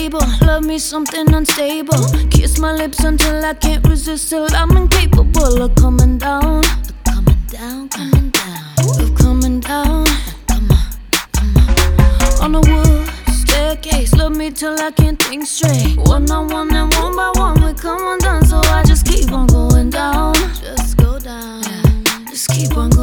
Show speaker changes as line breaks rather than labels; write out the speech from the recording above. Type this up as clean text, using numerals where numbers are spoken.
label. Love me something unstable. Kiss my lips until I can't resist, till I'm incapable of coming down. Coming down, coming down. Of coming down. Come on, come on. On a wood staircase, love me till I can't think straight. One on one and one by one, we come undone. So I just keep on going down. Just go down. Just keep on going